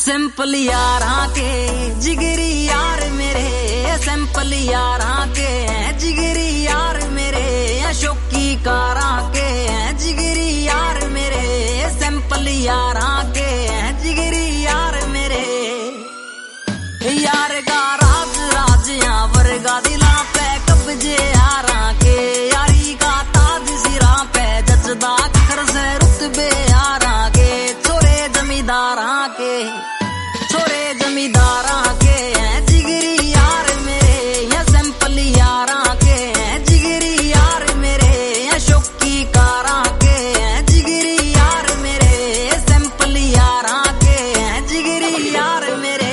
Simple यारा के जिगरी यार मेरे, सिंपल यारा के जिगरी यार मेरे, शौकी कारा के जिगरी यार मेरे, सिंपल यारा के जिगरी यार मेरे। यार का राज राज या वर्गा दिला पे कब्जे यारा के, यारी का ताज सिरा पे जचदा खर से रुतबे यारा के, छोरे जमींदारा के, छोरे जमींदारा के जिगरी यार मेरे, या सिंपल यारा के जिगरी यार मेरे, या शौकी कारा के जिगरी यार मेरे, सिंपल यारा के जिगरी यार मेरे।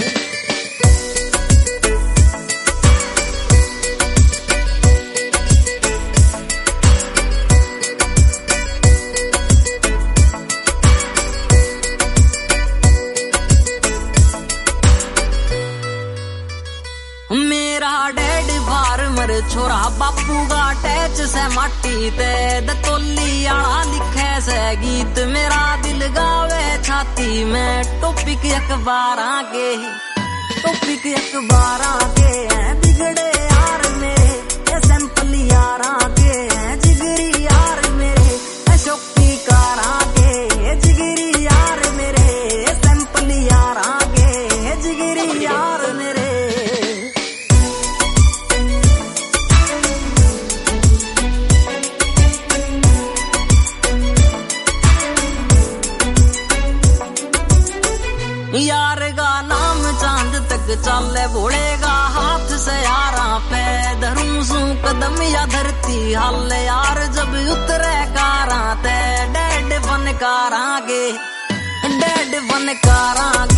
मेरा डैड फार्मर छोरा बापू का टैच से माटी ते, दतोली आला लिखे से गीत, मेरा दिल गावे छाती में टॉपिक अखबार के, टॉपिक अखबार के बिगड़े यार मेरे, ये सिंपल यारा के जिगरी यार मेरे, शौकी कारा के जिगरी यार मेरे, सिंपल यारा के जिगरी यार मेरे। यार का नाम चांद तक चले, बोलेगा हाथ से यारा पे, धरूं सू कदम या धरती हाल, यार जब उतरे कारा ते, डैड फनकारा के, डैड फनकारा